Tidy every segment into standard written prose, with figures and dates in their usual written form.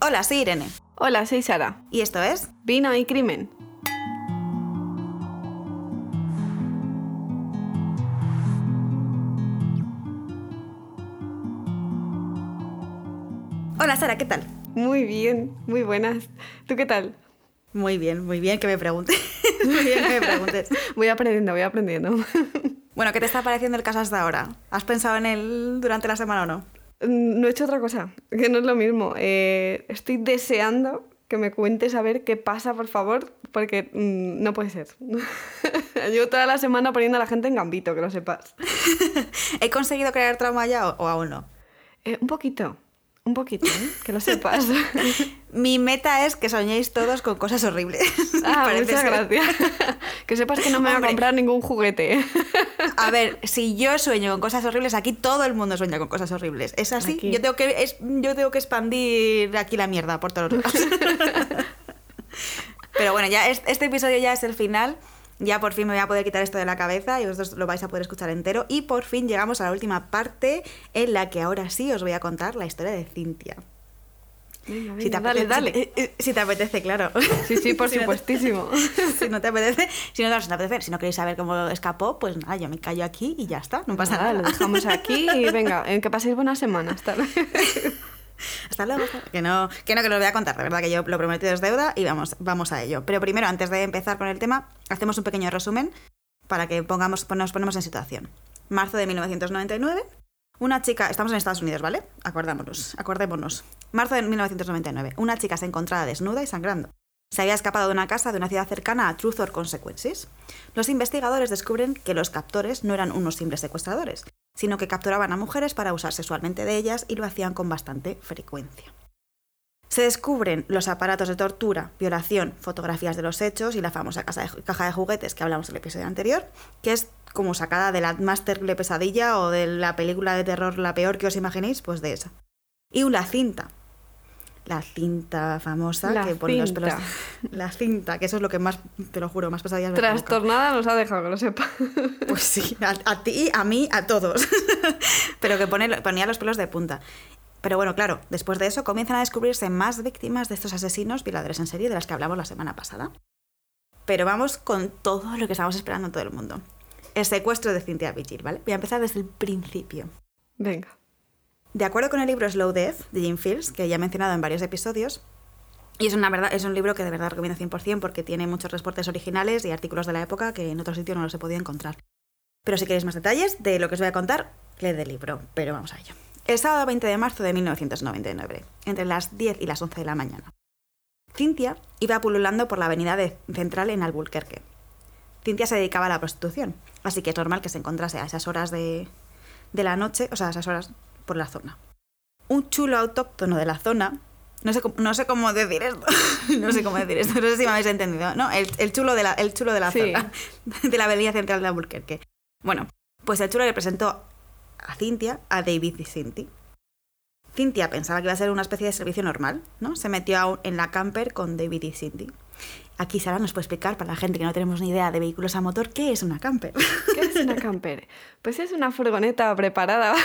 Hola, soy Irene. Hola, soy Sara. Y esto es Vino y Crimen. Hola, Sara, ¿qué tal? Muy bien, muy buenas. ¿Tú qué tal? Muy bien que me preguntes. Muy bien que me preguntes. Voy aprendiendo. Bueno, ¿qué te está pareciendo el caso hasta ahora? ¿Has pensado en él durante la semana o no? No he hecho otra cosa, que no es lo mismo. Estoy deseando que me cuentes a ver qué pasa, por favor, porque no puede ser. Llevo toda la semana poniendo a la gente en gambito, que lo sepas. ¿He conseguido crear trauma ya o aún no? Un poquito, que lo sepas. Mi meta es que soñéis todos con cosas horribles. Muchas gracias. Que sepas que no me voy a comprar ningún juguete. A ver, si yo sueño con cosas horribles, aquí todo el mundo sueña con cosas horribles. ¿Es así? Aquí. Yo tengo que expandir aquí la mierda por todos lados. Pero bueno, ya este episodio ya es el final. Ya por fin me voy a poder quitar esto de la cabeza y vosotros lo vais a poder escuchar entero. Y por fin llegamos a la última parte en la que ahora sí os voy a contar la historia de Cintia. Venga, Si te dale. Si te apetece, claro. Sí, por supuestísimo. Si no te apetece, si no queréis saber cómo escapó, pues nada, yo me callo aquí y ya está, no pasa nada. Lo dejamos aquí y venga, que paséis buena semana. Hasta luego. Que no lo voy a contar, de verdad que yo lo prometido es deuda y vamos a ello. Pero primero, antes de empezar con el tema, hacemos un pequeño resumen para que nos ponemos en situación. Marzo de 1999, una chica, estamos en Estados Unidos, ¿vale? Acordémonos. Marzo de 1999, una chica se encontraba desnuda y sangrando. Se había escapado de una casa de una ciudad cercana a Truth or Consequences. Los investigadores descubren que los captores no eran unos simples secuestradores, sino que capturaban a mujeres para abusar sexualmente de ellas y lo hacían con bastante frecuencia. Se descubren los aparatos de tortura, violación, fotografías de los hechos y la famosa caja de juguetes que hablamos en el episodio anterior, que es como sacada de la más terrible pesadilla o de la película de terror la peor que os imaginéis, pues de esa. Y una cinta. La cinta famosa que pone los pelos. La cinta, que eso es lo que más, te lo juro, más pesadillas me provoca. Trastornada nos ha dejado, que lo sepa. Pues sí, a ti, a mí, a todos. Pero que ponía los pelos de punta. Pero bueno, claro, después de eso comienzan a descubrirse más víctimas de estos asesinos violadores en serie de las que hablamos la semana pasada. Pero vamos con todo lo que estamos esperando en todo el mundo. El secuestro de Cynthia Vigil, ¿vale? Voy a empezar desde el principio. Venga. De acuerdo con el libro Slow Death de Jim Fields, que ya he mencionado en varios episodios, y es un libro que de verdad recomiendo 100% porque tiene muchos reportes originales y artículos de la época que en otro sitio no los he podido encontrar. Pero si queréis más detalles de lo que os voy a contar, leed el libro, pero vamos a ello. El sábado 20 de marzo de 1999, entre las 10 y las 11 de la mañana, Cynthia iba pululando por la avenida central en Albuquerque. Cynthia se dedicaba a la prostitución, así que es normal que se encontrase a esas horas de la noche, o sea, a esas horas por la zona. Un chulo autóctono de la zona, no sé cómo decir esto, no sé si me habéis entendido, ¿no? El chulo de la Sí. zona, de la avenida central de Albuquerque. Bueno, pues el chulo le presentó a Cynthia a David DeCinti. Cynthia pensaba que iba a ser una especie de servicio normal, ¿no? Se metió en la camper con David DeCinti. Aquí Sara nos puede explicar, para la gente que no tenemos ni idea de vehículos a motor, ¿qué es una camper? ¿Qué es una camper? Pues es una furgoneta preparada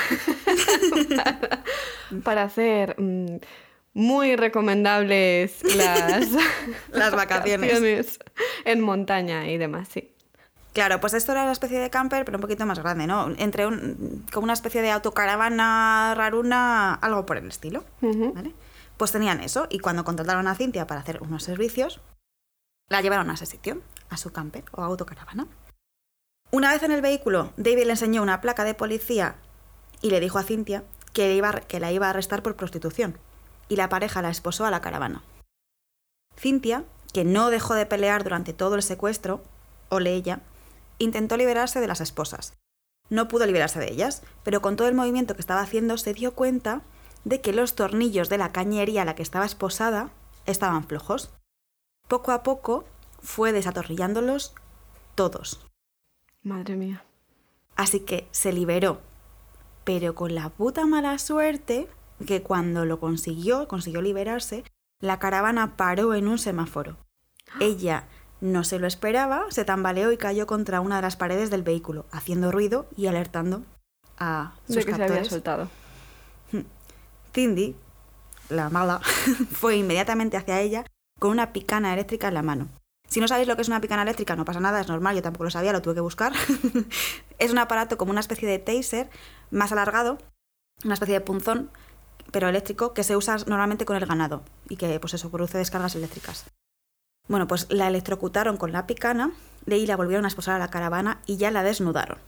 para hacer muy recomendables las vacaciones en montaña y demás, sí. Claro, pues esto era una especie de camper, pero un poquito más grande, ¿no? Como una especie de autocaravana raruna, algo por el estilo, ¿vale? Pues tenían eso, y cuando contrataron a Cynthia para hacer unos servicios, la llevaron a ese sitio, a su camper o autocaravana. Una vez en el vehículo, David le enseñó una placa de policía y le dijo a Cynthia que la iba a arrestar por prostitución, y la pareja la esposó a la caravana. Cynthia, que no dejó de pelear durante todo el secuestro, ole ella, intentó liberarse de las esposas. No pudo liberarse de ellas, pero con todo el movimiento que estaba haciendo se dio cuenta de que los tornillos de la cañería a la que estaba esposada estaban flojos. Poco a poco fue desatornillándolos todos. Madre mía. Así que se liberó, pero con la puta mala suerte que cuando lo consiguió liberarse, la caravana paró en un semáforo. Ella no se lo esperaba, se tambaleó y cayó contra una de las paredes del vehículo, haciendo ruido y alertando a sus de que captores. se había soltado. Cindy la mala, fue inmediatamente hacia ella con una picana eléctrica en la mano. Si no sabéis lo que es una picana eléctrica, no pasa nada, es normal, yo tampoco lo sabía, lo tuve que buscar. Es un aparato como una especie de taser más alargado, una especie de punzón, pero eléctrico, que se usa normalmente con el ganado y que, pues eso, produce descargas eléctricas. Bueno, pues la electrocutaron con la picana, de ahí la volvieron a esposar a la caravana y ya la desnudaron.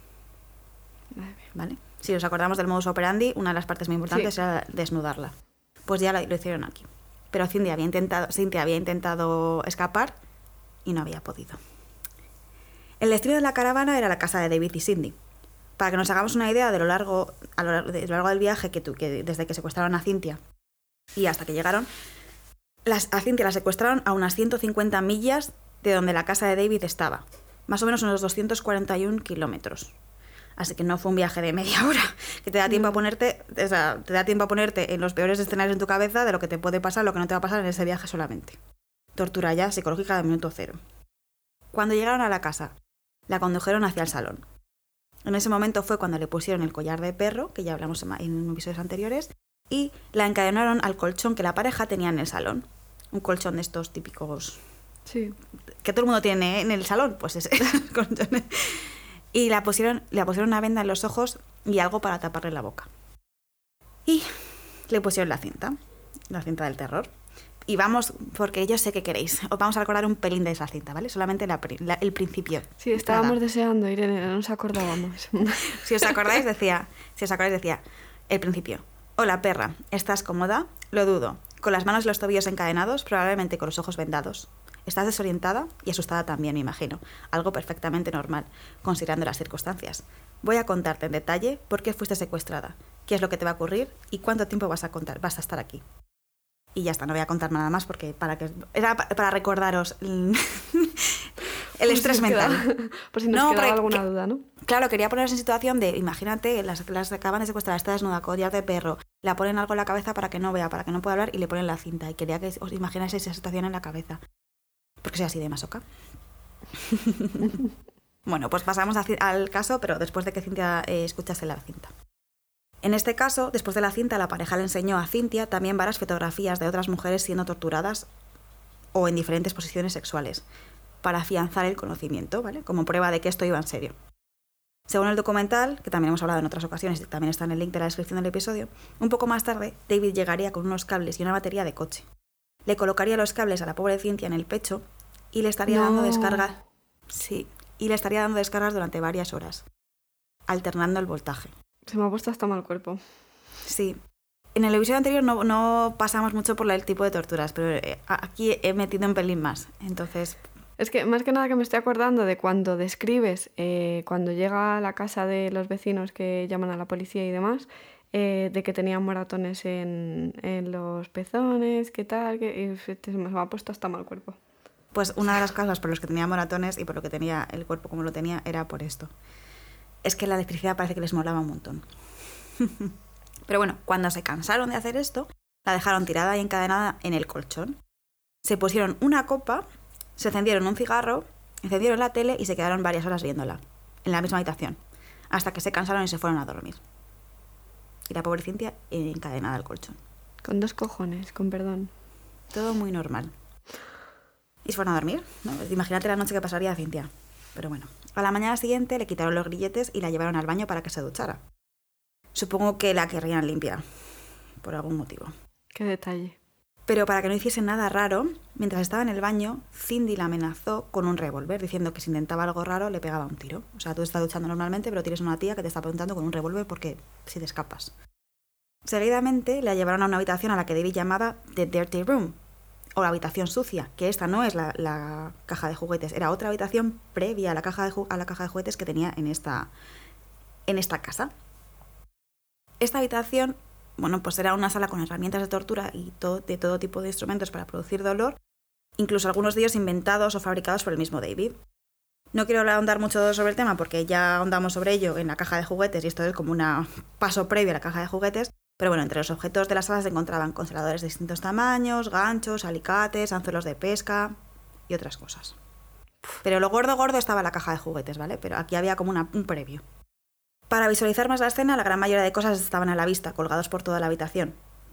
¿Vale? Si os acordamos del modus operandi, una de las partes muy importantes era desnudarla. Pues ya lo hicieron aquí. Pero Cynthia había intentado escapar y no había podido. El destino de la caravana era la casa de David y Cindy. Para que nos hagamos una idea de lo largo del viaje que desde que secuestraron a Cynthia y hasta que llegaron, a Cynthia la secuestraron a unas 150 millas de donde la casa de David estaba. Más o menos unos 241 kilómetros. Así que no fue un viaje de media hora, que te da tiempo a ponerte, te da tiempo a ponerte en los peores escenarios en tu cabeza de lo que te puede pasar, lo que no te va a pasar en ese viaje solamente. Tortura ya psicológica de minuto cero. Cuando llegaron a la casa, la condujeron hacia el salón. En ese momento fue cuando le pusieron el collar de perro, que ya hablamos en episodios anteriores, y la encadenaron al colchón que la pareja tenía en el salón. Un colchón de estos típicos... Sí. Que todo el mundo tiene en el salón, pues ese colchón. Y le pusieron una venda en los ojos y algo para taparle la boca. Y le pusieron la cinta del terror. Y vamos, porque yo sé que queréis, os vamos a recordar un pelín de esa cinta, ¿vale? Solamente el principio. Sí, estábamos deseando, Irene, no nos acordábamos. Si os acordáis decía, el principio. Hola, perra, ¿estás cómoda? Lo dudo. Con las manos y los tobillos encadenados, probablemente con los ojos vendados. Estás desorientada y asustada también, me imagino. Algo perfectamente normal, considerando las circunstancias. Voy a contarte en detalle por qué fuiste secuestrada, qué es lo que te va a ocurrir y cuánto tiempo vas a estar aquí. Y ya está, no voy a contar nada más porque era para recordaros el estrés mental. Por si nos quedaba alguna duda, ¿no? Claro, quería poneros en situación de, imagínate, las acaban de secuestrar, está desnuda, collar de perro, la ponen algo en la cabeza para que no vea, para que no pueda hablar y le ponen la cinta. Y quería que os imagináis esa situación en la cabeza. Porque soy así de masoca. Bueno, pues pasamos al caso, pero después de que Cynthia escuchase la cinta. En este caso, después de la cinta, la pareja le enseñó a Cynthia también varias fotografías de otras mujeres siendo torturadas o en diferentes posiciones sexuales, para afianzar el conocimiento, ¿vale? Como prueba de que esto iba en serio. Según el documental, que también hemos hablado en otras ocasiones y también está en el link de la descripción del episodio, un poco más tarde, David llegaría con unos cables y una batería de coche. Le colocaría los cables a la pobre Cynthia en el pecho y le estaría dando descargas. Sí, y le estaría dando descargas durante varias horas, alternando el voltaje. Se me ha puesto hasta mal cuerpo. Sí. En el episodio anterior no pasamos mucho por el tipo de torturas, pero aquí he metido un pelín más. Entonces... Es que más que nada que me estoy acordando de cuando describes, cuando llega a la casa de los vecinos que llaman a la policía y demás, de que tenían moratones en los pezones, qué tal, y se me ha puesto hasta mal cuerpo. Pues una de las causas por las que tenía moratones y por lo que tenía el cuerpo como lo tenía era por esto. Es que la electricidad parece que les molaba un montón. Pero bueno, cuando se cansaron de hacer esto, la dejaron tirada y encadenada en el colchón. Se pusieron una copa, se encendieron un cigarro, encendieron la tele y se quedaron varias horas viéndola, en la misma habitación, hasta que se cansaron y se fueron a dormir. Y la pobre Cynthia encadenada al colchón. Con 2 cojones, con perdón. Todo muy normal. Y se fueron a dormir, ¿no? Imagínate la noche que pasaría a Cynthia. Pero bueno, a la mañana siguiente le quitaron los grilletes y la llevaron al baño para que se duchara. Supongo que la querrían limpia, por algún motivo. Qué detalle. Pero para que no hiciese nada raro, mientras estaba en el baño, Cindy la amenazó con un revólver, diciendo que si intentaba algo raro le pegaba un tiro. O sea, tú estás duchando normalmente, pero tienes una tía que te está apuntando con un revólver porque si te escapas. Seguidamente la llevaron a una habitación a la que David llamaba The Dirty Room, o la habitación sucia, que esta no es la caja de juguetes, era otra habitación previa a la caja de juguetes que tenía en esta casa. Esta habitación, bueno, pues era una sala con herramientas de tortura y de todo tipo de instrumentos para producir dolor, incluso algunos de ellos inventados o fabricados por el mismo David. No quiero ahondar mucho sobre el tema porque ya ahondamos sobre ello en la caja de juguetes y esto es como un paso previo a la caja de juguetes. Pero bueno, entre los objetos de la sala se encontraban congeladores de distintos tamaños, ganchos, alicates, anzuelos de pesca y otras cosas. Pero lo gordo estaba la caja de juguetes, ¿vale? Pero aquí había como un previo. Para visualizar más la escena, la gran mayoría de cosas estaban a la vista, colgados por toda la habitación.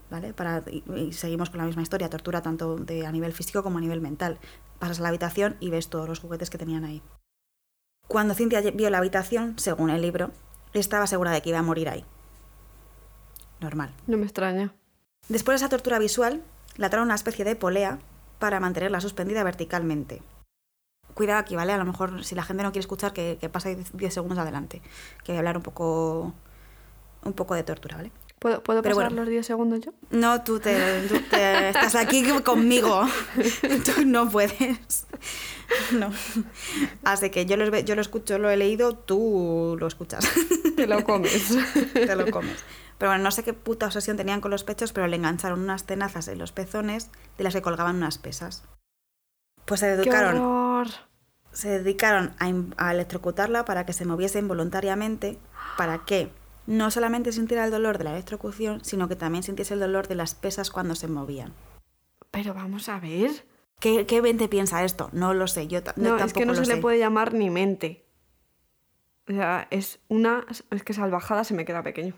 ¿vale? Y seguimos con la misma historia, tortura tanto a nivel físico como a nivel mental. Pasas a la habitación y ves todos los juguetes que tenían ahí. Cuando Cynthia vio la habitación, según el libro, estaba segura de que iba a morir ahí. Normal. No me extraña. Después de esa tortura visual, le ataron una especie de polea para mantenerla suspendida verticalmente. Cuidado aquí, ¿vale? A lo mejor si la gente no quiere escuchar, que pase 10 segundos adelante. Que voy a hablar un poco de tortura, ¿vale? ¿Puedo pasar los 10 segundos yo? No, tú estás aquí conmigo. Tú no puedes. No. Así que yo lo escucho, lo he leído, tú lo escuchas. Te lo comes. Te lo comes. Pero bueno, no sé qué puta obsesión tenían con los pechos, pero le engancharon unas tenazas en los pezones de las que colgaban unas pesas. Pues se dedicaron a electrocutarla para que se moviese involuntariamente, para que no solamente sintiera el dolor de la electrocución, sino que también sintiese el dolor de las pesas cuando se movían. Pero vamos a ver. ¿Qué mente piensa esto? No lo sé, yo tampoco es que no lo se sé. le puede llamar ni mente. O sea, es que salvajada se me queda pequeño.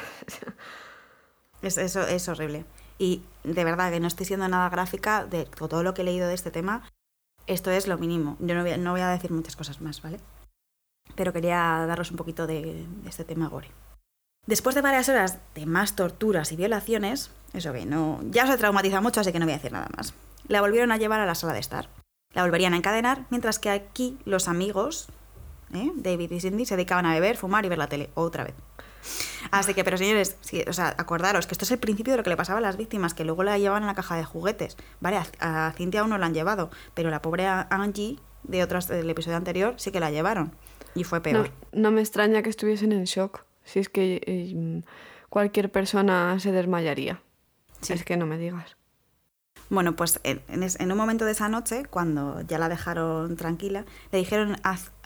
Eso es horrible. Y de verdad que no estoy siendo nada gráfica de todo lo que he leído de este tema. Esto es lo mínimo. Yo no voy a decir muchas cosas más, ¿vale? Pero quería daros un poquito de este tema gore. Después de varias horas de más torturas y violaciones, eso que no, ya os he traumatizado mucho, así que no voy a decir nada más. La volvieron a llevar a la sala de estar. La volverían a encadenar, mientras que aquí los amigos, David y Cindy, se dedicaban a beber, fumar y ver la tele otra vez. Así que, pero señores, sí, o sea, acordaros que esto es el principio de lo que le pasaba a las víctimas, que luego la llevaban en la caja de juguetes. Vale, a Cynthia aún no la han llevado, pero la pobre Angie del episodio anterior sí que la llevaron. Y fue peor. No me extraña que estuviesen en shock. Si es que cualquier persona se desmayaría. Sí. Es que no me digas. Bueno, pues en un momento de esa noche, cuando ya la dejaron tranquila, le dijeron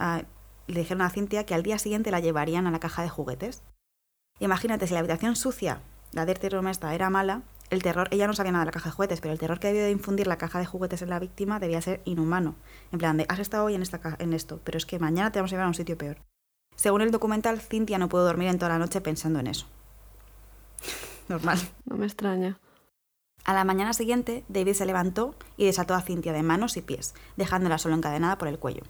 a Cynthia que al día siguiente la llevarían a la caja de juguetes. Imagínate, si la habitación sucia, la Dirty Room esta, era mala, el terror, ella no sabía nada de la caja de juguetes, pero el terror que debió de infundir la caja de juguetes en la víctima debía ser inhumano. En plan de, has estado hoy en esto, pero es que mañana te vamos a llevar a un sitio peor. Según el documental, Cynthia no pudo dormir en toda la noche pensando en eso. Normal. No me extraña. A la mañana siguiente, David se levantó y desató a Cynthia de manos y pies, dejándola solo encadenada por el cuello.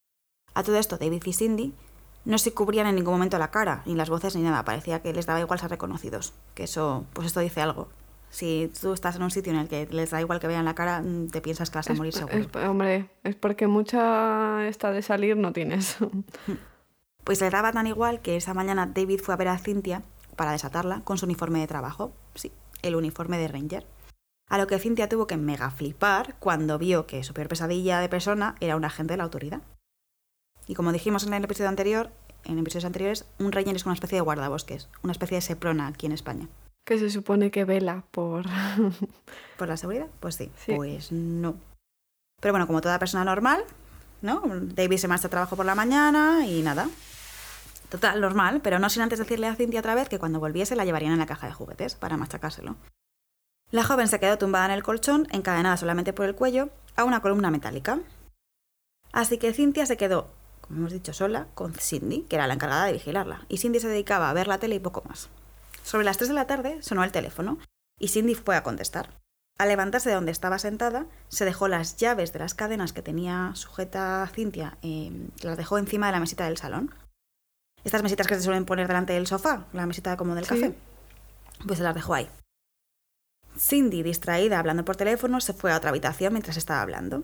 A todo esto, David y Cindy no se cubrían en ningún momento la cara, ni las voces, ni nada. Parecía que les daba igual ser reconocidos. Que eso, pues esto dice algo. Si tú estás en un sitio en el que les da igual que vean la cara, te piensas que vas a morir seguro. Hombre, es porque mucha esta de salir no tienes. Pues le daba tan igual que esa mañana David fue a ver a Cynthia para desatarla con su uniforme de trabajo. Sí, el uniforme de Ranger. A lo que Cynthia tuvo que mega flipar cuando vio que su peor pesadilla de persona era un agente de la autoridad. Y como dijimos en episodios anteriores, un Ranger es una especie de guardabosques, una especie de Seprona aquí en España. Que se supone que vela por... ¿Por la seguridad? Pues sí. Pues no. Pero bueno, como toda persona normal, ¿no? David se marcha a trabajo por la mañana y nada. Total, normal, pero no sin antes decirle a Cynthia otra vez que cuando volviese la llevarían en la caja de juguetes para machacárselo. La joven se quedó tumbada en el colchón, encadenada solamente por el cuello, a una columna metálica. Así que Cynthia se quedó, como hemos dicho, sola con Cindy, que era la encargada de vigilarla, y Cindy se dedicaba a ver la tele y poco más. Sobre las 3 de la tarde sonó el teléfono y Cindy fue a contestar. Al levantarse de donde estaba sentada, se dejó las llaves de las cadenas que tenía sujeta Cynthia, las dejó encima de la mesita del salón. Estas mesitas que se suelen poner delante del sofá, la mesita como del café, pues se las dejó ahí. Cindy, distraída hablando por teléfono, se fue a otra habitación mientras estaba hablando.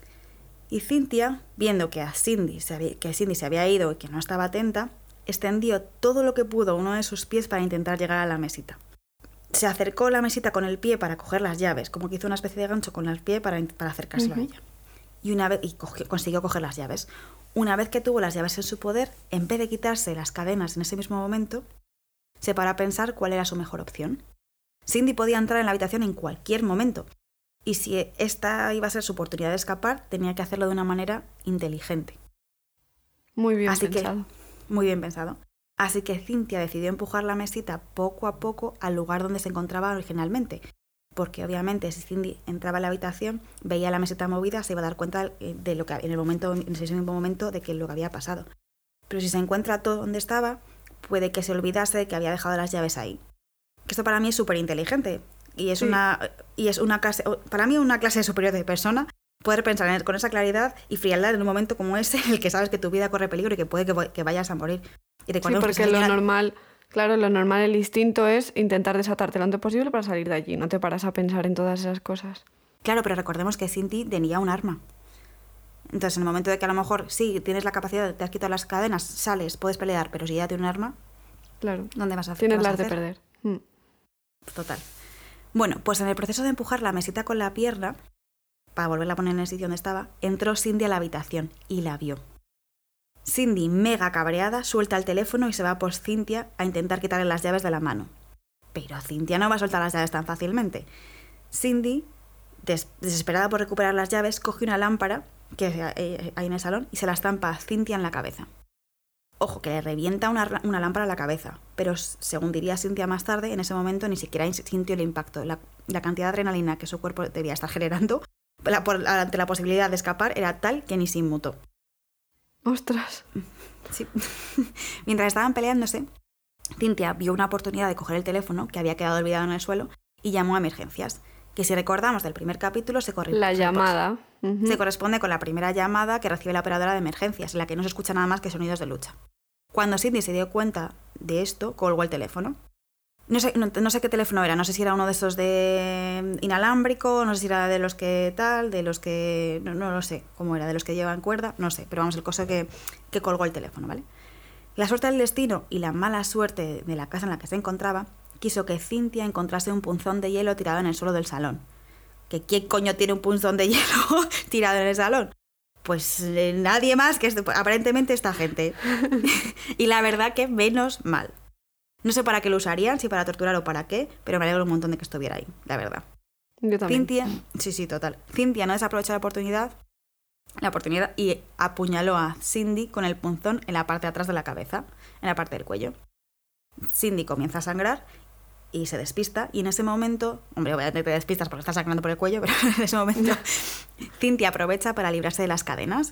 Y Cynthia, viendo que Cindy se había ido y que no estaba atenta, extendió todo lo que pudo uno de sus pies para intentar llegar a la mesita. Se acercó a la mesita con el pie para coger las llaves, como que hizo una especie de gancho con el pie para acercárselo a ella. Y consiguió coger las llaves. Una vez que tuvo las llaves en su poder, en vez de quitarse las cadenas en ese mismo momento, se paró a pensar cuál era su mejor opción. Cindy podía entrar en la habitación en cualquier momento, y si esta iba a ser su oportunidad de escapar, tenía que hacerlo de una manera inteligente. Muy bien pensado. Muy bien pensado. Así que Cynthia decidió empujar la mesita poco a poco al lugar donde se encontraba originalmente, porque obviamente si Cindy entraba a la habitación, veía la mesita movida, se iba a dar cuenta de lo que en ese mismo momento de que lo que había pasado. Pero si se encuentra todo donde estaba, puede que se olvidase de que había dejado las llaves ahí. que esto para mí es súper inteligente. Y es, Sí. una clase, para mí una clase superior de persona, poder pensar con esa claridad y frialdad en un momento como ese en el que sabes que tu vida corre peligro y que puede que vayas a morir. Y Sí, recordemos que porque esa lo señora- normal, claro, lo normal, el instinto es intentar desatarte lo antes posible para salir de allí. No te paras a pensar en todas esas cosas. Claro, pero recordemos que Cindy tenía un arma. Entonces, en el momento de que a lo mejor sí tienes la capacidad, te has quitado las cadenas, sales, puedes pelear, pero si ya tienes un arma, Claro. ¿dónde vas a Tienes qué vas a las de hacer? perder. Mm. Total. Bueno, pues en el proceso de empujar la mesita con la pierna, para volverla a poner en el sitio donde estaba, entró Cindy a la habitación y la vio. Cindy, mega cabreada, suelta el teléfono y se va por Cynthia a intentar quitarle las llaves de la mano. Pero Cynthia no va a soltar las llaves tan fácilmente. Cindy, desesperada por recuperar las llaves, coge una lámpara que hay en el salón y se la estampa a Cynthia en la cabeza. Ojo, que le revienta una lámpara a la cabeza, pero según diría Cynthia más tarde, en ese momento ni siquiera sintió el impacto. La cantidad de adrenalina que su cuerpo debía estar generando ante la posibilidad de escapar era tal que ni se inmutó. ¡Ostras! Sí. Mientras estaban peleándose, Cynthia vio una oportunidad de coger el teléfono, que había quedado olvidado en el suelo, y llamó a emergencias. Que si recordamos del primer capítulo, La llamada. Ujú. se corresponde con la primera llamada que recibe la operadora de emergencias, en la que no se escucha nada más que sonidos de lucha. Cuando Cindy se dio cuenta de esto, colgó el teléfono. No sé qué teléfono era, no sé si era uno de esos de inalámbrico, no sé si era de los que tal, de los que... No lo sé cómo era, de los que llevan cuerda, no sé, pero vamos, el caso que colgó el teléfono, ¿vale? La suerte del destino y la mala suerte de la casa en la que se encontraba quiso que Cynthia encontrase un punzón de hielo tirado en el suelo del salón. ¿Que quién coño tiene un punzón de hielo tirado en el salón? Pues nadie más que aparentemente esta gente. Y la verdad que menos mal. No sé para qué lo usarían, si para torturar o para qué, pero me alegro un montón de que estuviera ahí, la verdad. Yo también. Cynthia, sí, total. Cynthia no desaprovechó la oportunidad y apuñaló a Cindy con el punzón en la parte de atrás de la cabeza, en la parte del cuello. Cindy comienza a sangrar y se despista, y en ese momento, hombre, obviamente te despistas porque estás sangrando por el cuello, pero en ese momento Cynthia aprovecha para librarse de las cadenas,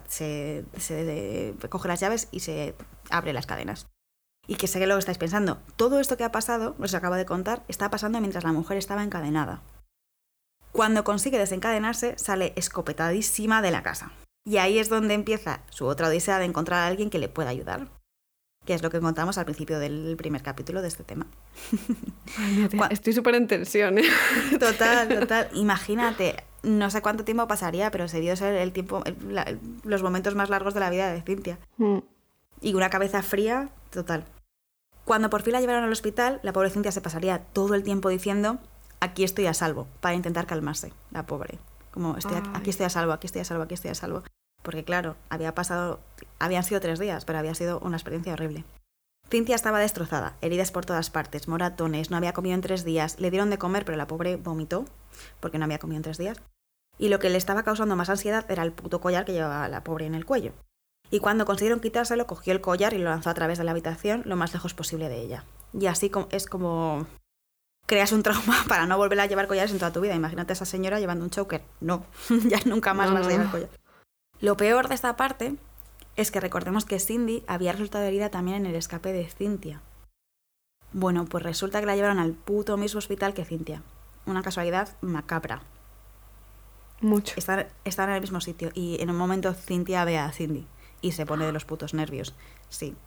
coge las llaves y se abre las cadenas. Y que sé que lo estáis pensando, todo esto que ha pasado, os acabo de contar, está pasando mientras la mujer estaba encadenada. Cuando consigue desencadenarse, sale escopetadísima de la casa. Y ahí es donde empieza su otra odisea de encontrar a alguien que le pueda ayudar. Que es lo que encontramos al principio del primer capítulo de este tema. Ay, mira, tía, estoy súper en tensión, ¿eh? Total. Imagínate, no sé cuánto tiempo pasaría, pero se dio ser el tiempo, los momentos más largos de la vida de Cynthia. Mm. Y una cabeza fría, total. Cuando por fin la llevaron al hospital, la pobre Cynthia se pasaría todo el tiempo diciendo: aquí estoy a salvo, para intentar calmarse, la pobre. Como, aquí estoy a salvo, aquí estoy a salvo, aquí estoy a salvo. Porque claro, habían sido 3 días, pero había sido una experiencia horrible. Cynthia estaba destrozada, heridas por todas partes, moratones, no había comido en 3 días, le dieron de comer, pero la pobre vomitó, porque no había comido en 3 días. Y lo que le estaba causando más ansiedad era el puto collar que llevaba la pobre en el cuello. Y cuando consiguieron quitárselo, cogió el collar y lo lanzó a través de la habitación lo más lejos posible de ella. Y así es como creas un trauma para no volver a llevar collares en toda tu vida. Imagínate a esa señora llevando un choker. No, ya nunca más vas a llevar collar. Lo peor de esta parte es que recordemos que Cindy había resultado herida también en el escape de Cynthia. Bueno, pues resulta que la llevaron al puto mismo hospital que Cynthia. Una casualidad macabra. Mucho. Están en el mismo sitio y en un momento Cynthia ve a Cindy y se pone de los putos nervios. Sí.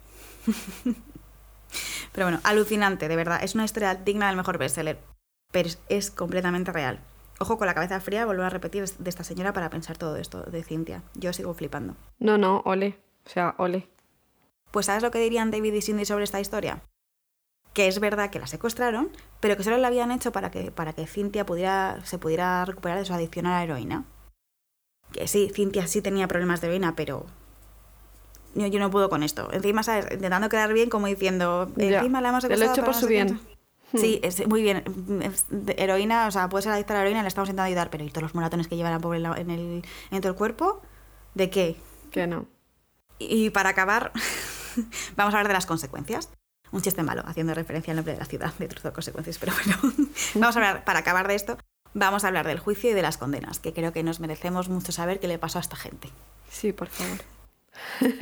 Pero bueno, alucinante, de verdad. Es una historia digna del mejor bestseller, pero es completamente real. Ojo con la cabeza fría, volver a repetir de esta señora para pensar todo esto de Cynthia. Yo sigo flipando. No, ole. O sea, ole. Pues ¿sabes lo que dirían David y Cindy sobre esta historia? Que es verdad que la secuestraron, pero que solo la habían hecho para que Cynthia se pudiera recuperar de su adicción a la heroína. Que sí, Cynthia sí tenía problemas de heroína, pero yo no puedo con esto. Encima, ¿sabes? Intentando quedar bien, como diciendo, encima la hemos secuestrado. Lo he hecho por su bien. Sí, muy bien. Heroína, o sea, puede ser adicta a la heroína, le estamos intentando ayudar, pero ¿y todos los moratones que lleva la pobre en todo el cuerpo? ¿De qué? Que no. Y para acabar, vamos a hablar de las consecuencias. Un chiste malo, haciendo referencia al nombre de la ciudad, de Trozo de Consecuencias, pero bueno. Vamos a hablar, para acabar de esto, vamos a hablar del juicio y de las condenas, que creo que nos merecemos mucho saber qué le pasó a esta gente. Sí, por favor.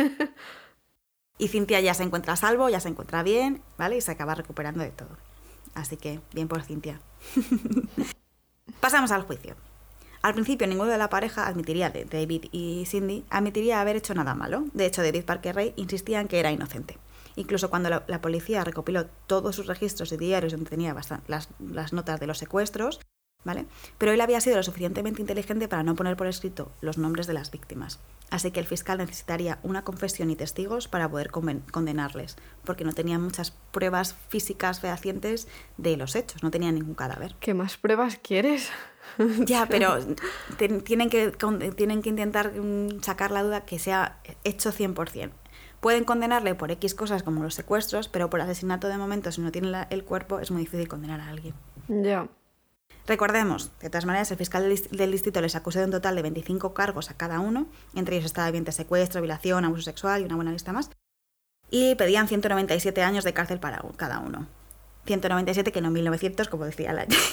Y Cynthia ya se encuentra a salvo, ya se encuentra bien, ¿vale? Y se acaba recuperando de todo. Así que, bien por Cynthia. Pasamos al juicio. Al principio, ninguno de la pareja admitiría, de David y Cindy, admitiría haber hecho nada malo. De hecho, David Parker Ray insistía en que era inocente. Incluso cuando la policía recopiló todos sus registros y diarios donde tenía las notas de los secuestros, ¿vale? Pero él había sido lo suficientemente inteligente para no poner por escrito los nombres de las víctimas. Así que el fiscal necesitaría una confesión y testigos para poder condenarles, porque no tenían muchas pruebas físicas fehacientes de los hechos, no tenían ningún cadáver. ¿Qué más pruebas quieres? Ya, pero tienen que intentar sacar la duda que sea hecho 100%. Pueden condenarle por X cosas como los secuestros, pero por asesinato de momento, si no tienen el cuerpo, es muy difícil condenar a alguien. Ya. Recordemos, de todas maneras, el fiscal del distrito les acusó de un total de 25 cargos a cada uno, entre ellos estaba evidente secuestro, violación, abuso sexual y una buena lista más, y pedían 197 años de cárcel para cada uno. 197 que no 1900, como decía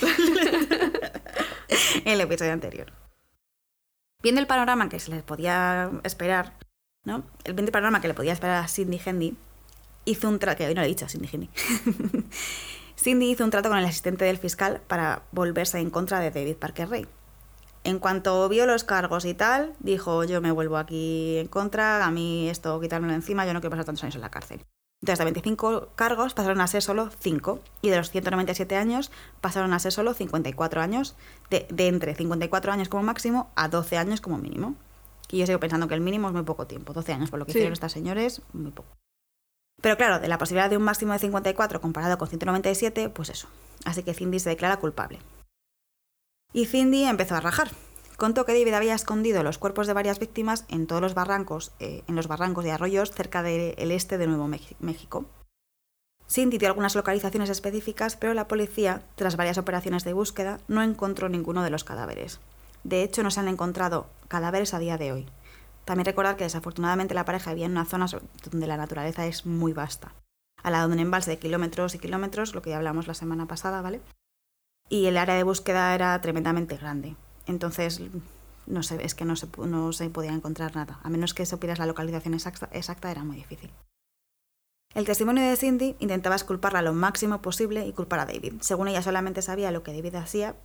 el episodio anterior. Viendo el panorama que se les podía esperar, ¿no? Viendo el panorama que le podía esperar a Cindy Hendy, hizo un trato, que hoy no le he dicho a Cindy Hendy. Cindy hizo un trato con el asistente del fiscal para volverse en contra de David Parker Ray. En cuanto vio los cargos y tal, dijo, yo me vuelvo aquí en contra, a mí esto quitármelo encima, yo no quiero pasar tantos años en la cárcel. Entonces, de 25 cargos pasaron a ser solo 5, y de los 197 años pasaron a ser solo 54 años, de entre 54 años como máximo a 12 años como mínimo. Y yo sigo pensando que el mínimo es muy poco tiempo, 12 años, por lo que hicieron estas señores, muy poco. Pero claro, de la posibilidad de un máximo de 54 comparado con 197, pues eso. Así que Cindy se declara culpable. Y Cindy empezó a rajar. Contó que David había escondido los cuerpos de varias víctimas en todos los barrancos, en los barrancos y arroyos cerca del este de Nuevo México. Cindy dio algunas localizaciones específicas, pero la policía, tras varias operaciones de búsqueda, no encontró ninguno de los cadáveres. De hecho, no se han encontrado cadáveres a día de hoy. También recordar que desafortunadamente la pareja vivía en una zona donde la naturaleza es muy vasta, al lado de un embalse de kilómetros y kilómetros, lo que ya hablamos la semana pasada, ¿vale? Y el área de búsqueda era tremendamente grande. Entonces, no sé, es que no se podía encontrar nada. A menos que supieras la localización exacta, era muy difícil. El testimonio de Cindy intentaba exculparla lo máximo posible y culpar a David. Según ella solamente sabía lo que David hacía,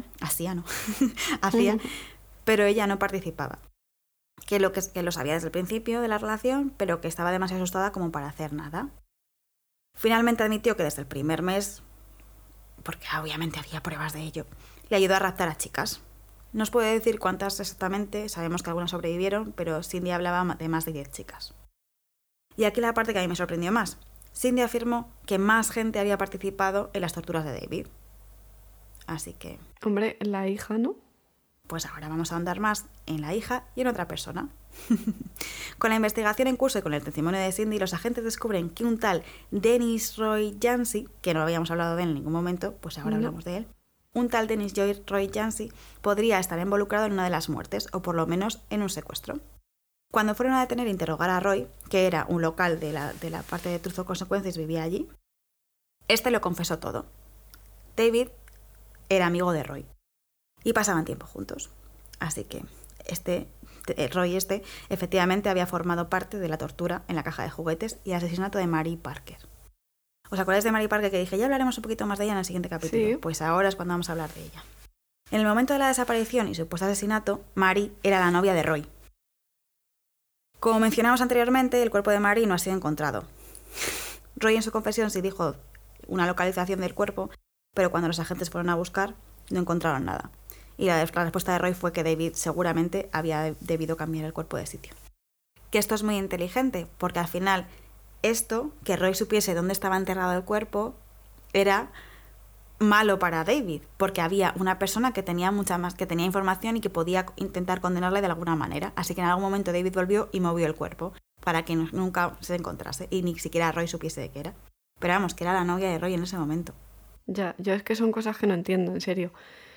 pero ella no participaba. Que lo sabía desde el principio de la relación, pero que estaba demasiado asustada como para hacer nada. Finalmente admitió que desde el primer mes, porque obviamente había pruebas de ello, le ayudó a raptar a chicas. No os puedo decir cuántas exactamente, sabemos que algunas sobrevivieron, pero Cindy hablaba de más de 10 chicas. Y aquí la parte que a mí me sorprendió más. Cindy afirmó que más gente había participado en las torturas de David. Así que... Hombre, la hija, ¿no? Pues ahora vamos a ahondar más en la hija y en otra persona. Con la investigación en curso y con el testimonio de Cindy, los agentes descubren que un tal Dennis Roy Yancey, que no habíamos hablado de él en ningún momento, pues ahora hablamos de él, un tal Dennis Roy Yancey podría estar involucrado en una de las muertes, o por lo menos en un secuestro. Cuando fueron a detener e interrogar a Roy, que era un local de la parte de Truth or Consequences, vivía allí, este lo confesó todo. David era amigo de Roy y pasaban tiempo juntos. Así que Roy efectivamente había formado parte de la tortura en la caja de juguetes y asesinato de Mary Parker. ¿Os acordáis de Mary Parker que dije, ya hablaremos un poquito más de ella en el siguiente capítulo? Sí. Pues ahora es cuando vamos a hablar de ella. En el momento de la desaparición y supuesto asesinato, Mary era la novia de Roy. Como mencionamos anteriormente, el cuerpo de Mary no ha sido encontrado. Roy en su confesión sí dijo una localización del cuerpo, pero cuando los agentes fueron a buscar, no encontraron nada. Y la respuesta de Roy fue que David seguramente había debido cambiar el cuerpo de sitio. Que esto es muy inteligente, porque al final que Roy supiese dónde estaba enterrado el cuerpo, era malo para David, porque había una persona que tenía información y que podía intentar condenarle de alguna manera. Así que en algún momento David volvió y movió el cuerpo para que nunca se encontrase y ni siquiera Roy supiese de qué era. Pero vamos, que era la novia de Roy en ese momento. Ya, yo es que son cosas que no entiendo, en serio.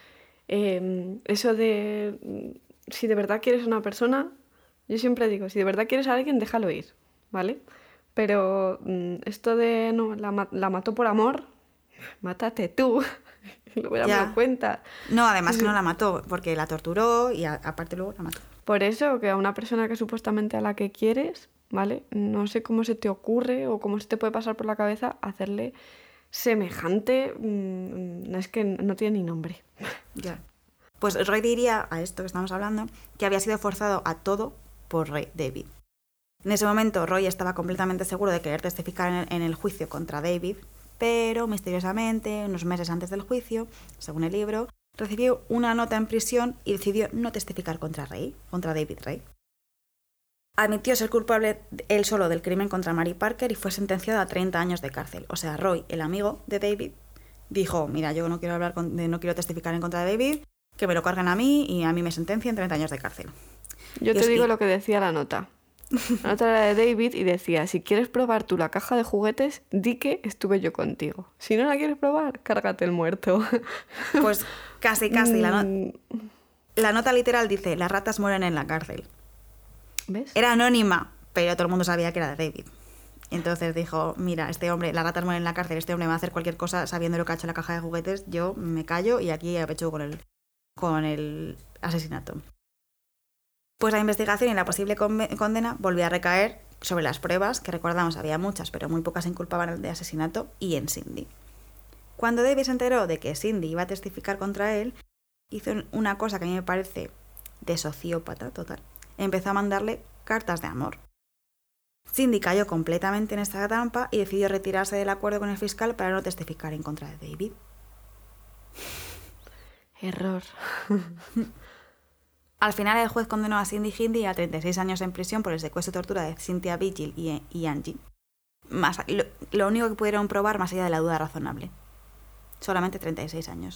Eso de si de verdad quieres a una persona, yo siempre digo, si de verdad quieres a alguien, déjalo ir, ¿vale? Pero esto de no, la mató por amor, mátate tú. Luego ya me lo cuentas. No, además que no la mató, porque la torturó y aparte luego la mató. Por eso, que a una persona que supuestamente a la que quieres, ¿vale? No sé cómo se te ocurre o cómo se te puede pasar por la cabeza hacerle semejante, es que no tiene ni nombre. Ya. Pues Roy diría, a esto que estamos hablando, que había sido forzado a todo por David. En ese momento Roy estaba completamente seguro de querer testificar en el juicio contra David, pero misteriosamente, unos meses antes del juicio, según el libro, recibió una nota en prisión y decidió no testificar contra David Ray. Admitió ser culpable él solo del crimen contra Mary Parker y fue sentenciado a 30 años de cárcel. O sea, Roy, el amigo de David, dijo, mira, yo no quiero no quiero testificar en contra de David, que me lo carguen a mí y a mí me sentencian 30 años de cárcel. Yo te digo lo que decía la nota. La nota era de David y decía, si quieres probar tú la caja de juguetes, di que estuve yo contigo. Si no la quieres probar, cárgate el muerto. Pues casi. La nota literal dice, las ratas mueren en la cárcel. ¿Ves? Era anónima, pero todo el mundo sabía que era de David. Entonces dijo, mira, este hombre, las ratas mueren en la cárcel, este hombre va a hacer cualquier cosa sabiendo lo que ha hecho en la caja de juguetes, yo me callo y aquí apechugo con el asesinato. Pues la investigación y la posible condena volvió a recaer sobre las pruebas, que recordamos había muchas, pero muy pocas inculpaban de asesinato, y en Cindy. Cuando David se enteró de que Cindy iba a testificar contra él, hizo una cosa que a mí me parece de sociópata total. Empezó a mandarle cartas de amor. Cindy cayó completamente en esta trampa y decidió retirarse del acuerdo con el fiscal para no testificar en contra de David. Error. Al final el juez condenó a Cindy Hindi a 36 años en prisión por el secuestro y tortura de Cynthia Vigil y Angie. Lo único que pudieron probar más allá de la duda razonable. Solamente 36 años.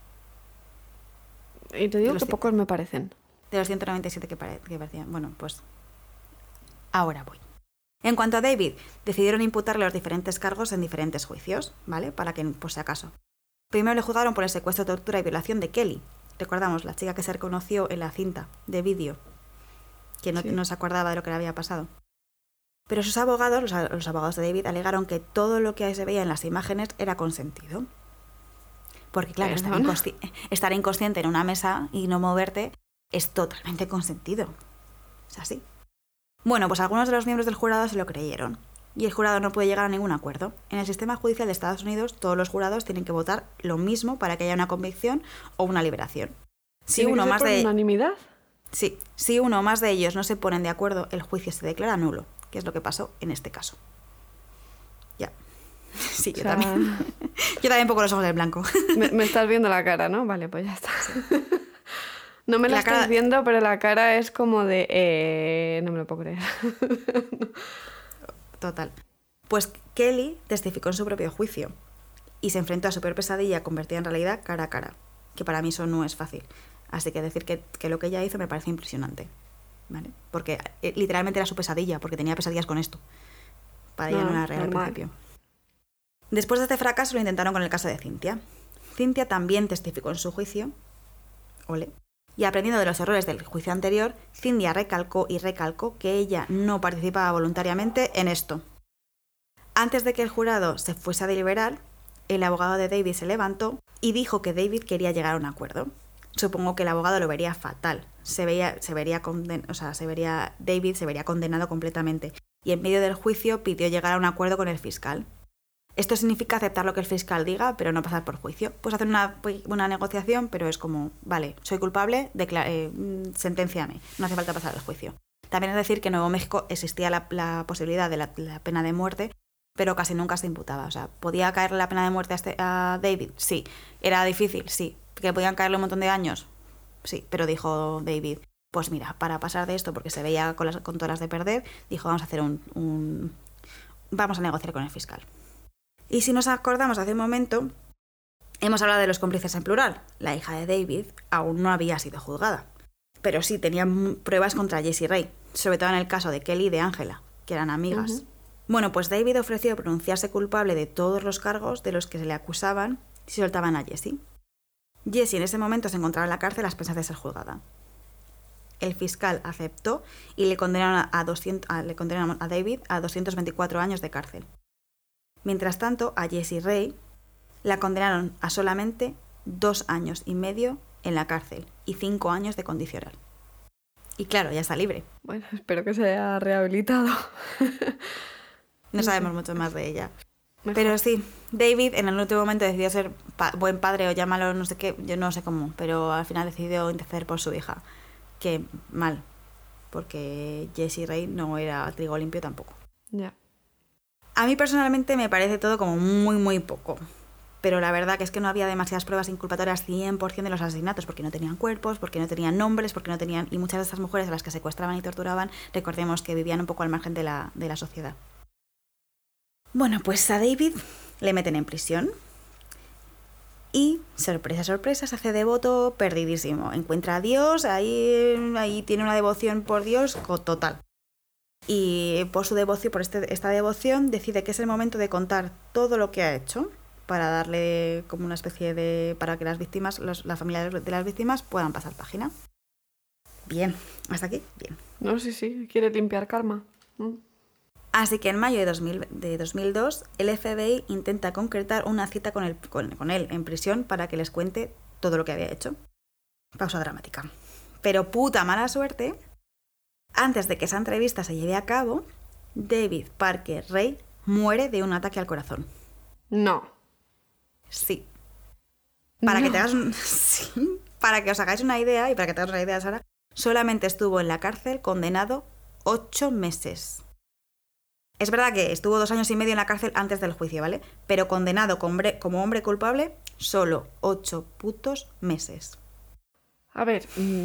Y te digo que pocos me parecen. De los 197 que parecían. Bueno, pues ahora voy. En cuanto a David, decidieron imputarle los diferentes cargos en diferentes juicios, ¿vale? Para que, por si acaso. Primero le juzgaron por el secuestro, tortura y violación de Kelly. Recordamos, la chica que se reconoció en la cinta de vídeo, que no se acordaba de lo que le había pasado. Pero sus abogados, los abogados de David, alegaron que todo lo que se veía en las imágenes era consentido. Porque claro, estar inconsciente en una mesa y no moverte es totalmente consentido. Es así. Bueno, pues algunos de los miembros del jurado se lo creyeron. Y el jurado no puede llegar a ningún acuerdo. En el sistema judicial de Estados Unidos, todos los jurados tienen que votar lo mismo para que haya una convicción o una liberación. Si uno más de unanimidad. Sí, si uno o más de ellos no se ponen de acuerdo, el juicio se declara nulo, que es lo que pasó en este caso. Ya. Sí, yo también. Yo también pongo los ojos en blanco. Me estás viendo la cara, ¿no? Vale, pues ya está. No me la estás viendo, pero la cara es como de... no me lo puedo creer. Total. Pues Kelly testificó en su propio juicio y se enfrentó a su peor pesadilla convertida en realidad cara a cara, que para mí eso no es fácil. Así que decir que lo que ella hizo me parece impresionante, ¿vale? Porque literalmente era su pesadilla, porque tenía pesadillas con esto. Para ella no era real al principio. Después de este fracaso lo intentaron con el caso de Cynthia. Cynthia también testificó en su juicio. Ole. Y aprendiendo de los errores del juicio anterior, Cynthia recalcó que ella no participaba voluntariamente en esto. Antes de que el jurado se fuese a deliberar, el abogado de David se levantó y dijo que David quería llegar a un acuerdo. Supongo que el abogado lo vería fatal. David se vería condenado completamente. Y en medio del juicio pidió llegar a un acuerdo con el fiscal. Esto significa aceptar lo que el fiscal diga, pero no pasar por juicio. Pues hacer una negociación, pero es como, vale, soy culpable, senténciame, no hace falta pasar el juicio. También es decir que en Nuevo México existía la posibilidad de la pena de muerte, pero casi nunca se imputaba. O sea, ¿podía caerle la pena de muerte a David? Sí. ¿Era difícil? Sí. ¿Que podían caerle un montón de años? Sí. Pero dijo David, pues mira, para pasar de esto, porque se veía con todas las de perder, dijo, vamos a hacer vamos a negociar con el fiscal. Y si nos acordamos hace un momento, hemos hablado de los cómplices en plural. La hija de David aún no había sido juzgada, pero sí tenían pruebas contra Jessie Ray, sobre todo en el caso de Kelly y de Angela, que eran amigas. Uh-huh. Bueno, pues David ofreció pronunciarse culpable de todos los cargos de los que se le acusaban si soltaban a Jessie. Jessie en ese momento se encontraba en la cárcel a expensas de ser juzgada. El fiscal aceptó y le condenaron a David a 224 años de cárcel. Mientras tanto, a Jessie Ray la condenaron a solamente 2 años y medio en la cárcel y 5 años de condicional. Y claro, ya está libre. Bueno, espero que se haya rehabilitado. No sabemos mucho más de ella. Mejor. Pero sí, David en el último momento decidió ser buen padre o llámalo no sé qué, yo no sé cómo, pero al final decidió interceder por su hija. Que mal, porque Jessie Ray no era trigo limpio tampoco. Ya. A mí personalmente me parece todo como muy, muy poco. Pero la verdad que es que no había demasiadas pruebas inculpatorias 100% de los asesinatos, porque no tenían cuerpos, porque no tenían nombres, porque no tenían... Y muchas de estas mujeres a las que secuestraban y torturaban, recordemos que vivían un poco al margen de la sociedad. Bueno, pues a David le meten en prisión. Y, sorpresa, sorpresa, se hace devoto perdidísimo. Encuentra a Dios, ahí tiene una devoción por Dios total. Y por su devoción, por esta devoción, decide que es el momento de contar todo lo que ha hecho para darle como una especie de... para que las víctimas, la familia de las víctimas puedan pasar página. Bien, hasta aquí, bien. No, sí, quiere limpiar karma. Así que en mayo de 2002, el FBI intenta concretar una cita con él en prisión para que les cuente todo lo que había hecho. Pausa dramática. Pero puta mala suerte, antes de que esa entrevista se lleve a cabo, David Parker Ray muere de un ataque al corazón. No. Sí. Para que te hagas sí. Para que os hagáis una idea, y para que te hagas una idea, Sara, solamente estuvo en la cárcel condenado 8 meses. Es verdad que estuvo 2 años y medio en la cárcel antes del juicio, ¿vale? Pero condenado como hombre culpable, solo 8 putos meses. A ver,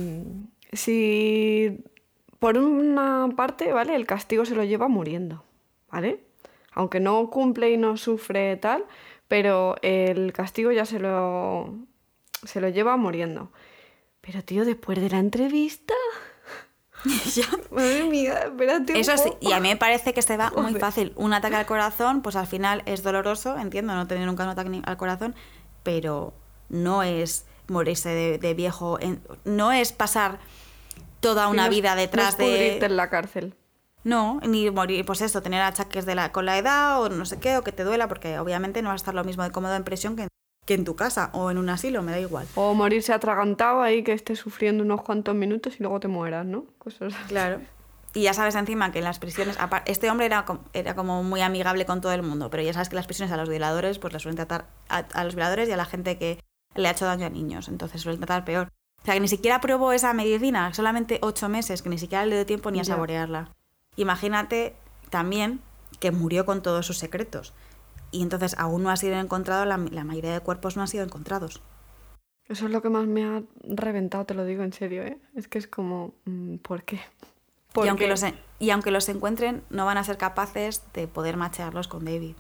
si por una parte, ¿vale? El castigo se lo lleva muriendo, ¿vale? Aunque no cumple y no sufre tal, pero el castigo ya se lo lleva muriendo. Pero, tío, después de la entrevista... Ya. Madre mía, espérate. Eso sí, y a mí me parece que se va muy fácil. Un ataque al corazón, pues al final es doloroso, entiendo, no tener nunca un ataque al corazón, pero no es morirse de viejo, no es pasar toda una vida detrás no es de... pudrirte en la cárcel. No, ni morir, pues eso, tener achaques con la edad o no sé qué, o que te duela, porque obviamente no va a estar lo mismo de cómodo en prisión que en tu casa o en un asilo, me da igual. O morirse atragantado ahí, que estés sufriendo unos cuantos minutos y luego te mueras, ¿no? Cosas así. Claro. Y ya sabes encima que en las prisiones, este hombre era como muy amigable con todo el mundo, pero ya sabes que en las prisiones a los violadores pues les suelen tratar a los violadores y a la gente que le ha hecho daño a niños, entonces suelen tratar peor. O sea, que ni siquiera probó esa medicina, solamente 8 meses, que ni siquiera le dio tiempo ni a saborearla. Imagínate también que murió con todos sus secretos. Y entonces aún no ha sido encontrado, la mayoría de cuerpos no han sido encontrados. Eso es lo que más me ha reventado, te lo digo en serio, ¿eh? Es que es como, ¿por qué? Y aunque los encuentren, no van a ser capaces de poder machearlos con David.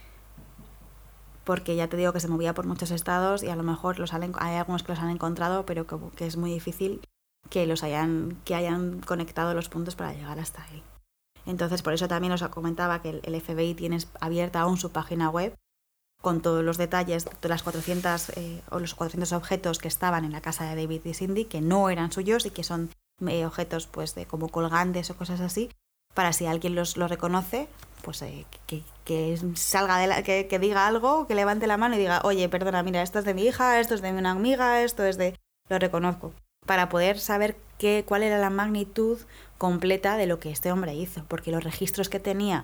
Porque ya te digo que se movía por muchos estados y a lo mejor hay algunos que los han encontrado, pero que es muy difícil que hayan conectado los puntos para llegar hasta él. Entonces, por eso también os comentaba que el FBI tiene abierta aún su página web con todos los detalles de las 400 los 400 objetos que estaban en la casa de David y Cindy, que no eran suyos y que son objetos pues de como colgantes o cosas así, para si alguien los reconoce, pues que salga que diga algo, que levante la mano y diga, oye, perdona, mira, esto es de mi hija, esto es de una amiga, esto es de... Lo reconozco. Para poder saber cuál era la magnitud completa de lo que este hombre hizo, porque los registros que tenía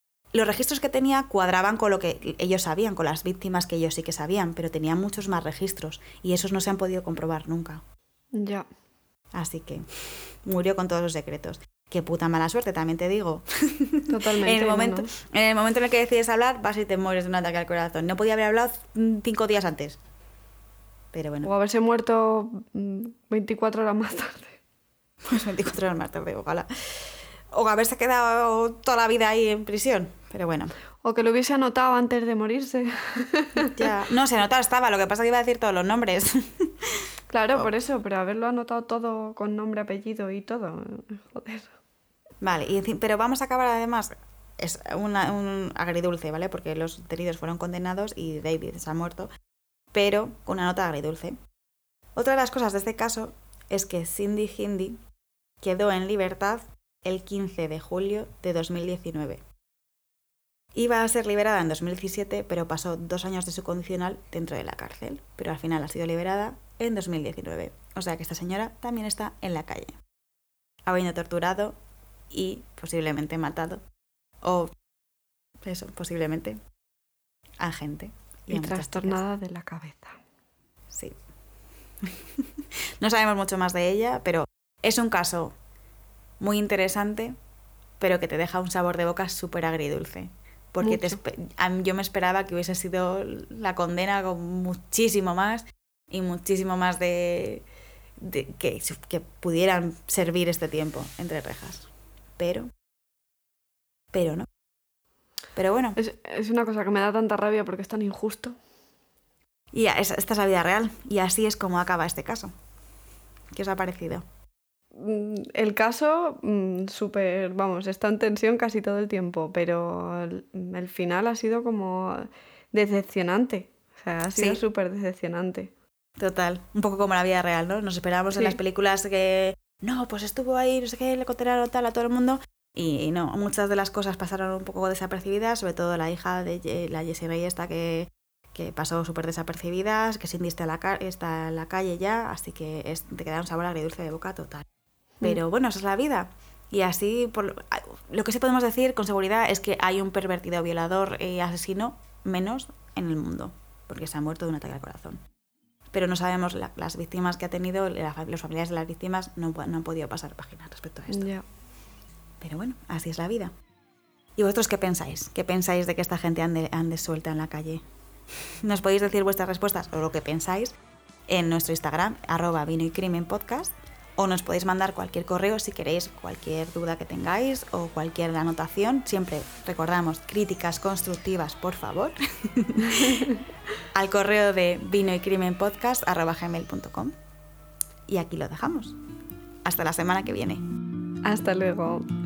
cuadraban con lo que ellos sabían, con las víctimas que ellos sí que sabían, pero tenía muchos más registros y esos no se han podido comprobar nunca. Ya. Así que murió con todos los secretos. Qué puta mala suerte, también te digo. Totalmente. En el momento en el que decides hablar, vas y te mueres de un ataque al corazón. No podía haber hablado 5 días antes. Pero bueno. O haberse muerto 24 horas más tarde. Pues 24 horas más tarde, ojalá. O haberse quedado toda la vida ahí en prisión. Pero bueno. O que lo hubiese anotado antes de morirse. Ya. No, se anotado estaba. Lo que pasa es que iba a decir todos los nombres. Claro, por eso. Pero haberlo anotado todo con nombre, apellido y todo. Joder. Vale, pero vamos a acabar además... Es un agridulce, ¿vale? Porque los detenidos fueron condenados y David se ha muerto. Pero con una nota agridulce. Otra de las cosas de este caso es que Cindy Hindi quedó en libertad el 15 de julio de 2019. Iba a ser liberada en 2017, pero pasó 2 años de su condicional dentro de la cárcel. Pero al final ha sido liberada en 2019. O sea que esta señora también está en la calle, habiendo torturado y posiblemente matado. O eso, posiblemente. a gente. Y a muchas trastornada de la cabeza. Sí. No sabemos mucho más de ella, pero es un caso muy interesante, pero que te deja un sabor de boca súper agridulce. Porque yo me esperaba que hubiese sido la condena con muchísimo más y muchísimo más de que pudieran servir este tiempo entre rejas. Pero no. Pero bueno. Es una cosa que me da tanta rabia porque es tan injusto. Y esta es la vida real. Y así es como acaba este caso. ¿Qué os ha parecido? El caso, súper, vamos, está en tensión casi todo el tiempo, pero el final ha sido como decepcionante. O sea, ha sido súper decepcionante. Total. Un poco como la vida real, ¿no? Nos esperábamos en las películas que... No, pues estuvo ahí, no sé qué, le contaron tal a todo el mundo... Y no, muchas de las cosas pasaron un poco desapercibidas, sobre todo la hija de la Jessie Ray esta que pasó súper desapercibida, que Cindy está en la calle ya, así que te queda un sabor agridulce de boca total. Pero bueno, esa es la vida. Y así, lo que sí podemos decir con seguridad es que hay un pervertido, violador y asesino menos en el mundo, porque se ha muerto de un ataque al corazón. Pero no sabemos las víctimas que ha tenido, los familiares de las víctimas no han podido pasar página respecto a esto. Yeah. Pero bueno, así es la vida. ¿Y vosotros qué pensáis? ¿Qué pensáis de que esta gente ande suelta en la calle? Nos podéis decir vuestras respuestas o lo que pensáis en nuestro Instagram, @vinoycrimenpodcast, o nos podéis mandar cualquier correo si queréis, cualquier duda que tengáis o cualquier anotación. Siempre recordamos, críticas constructivas, por favor, al correo de vinoycrimenpodcast@gmail.com. Y aquí lo dejamos. Hasta la semana que viene. Hasta luego.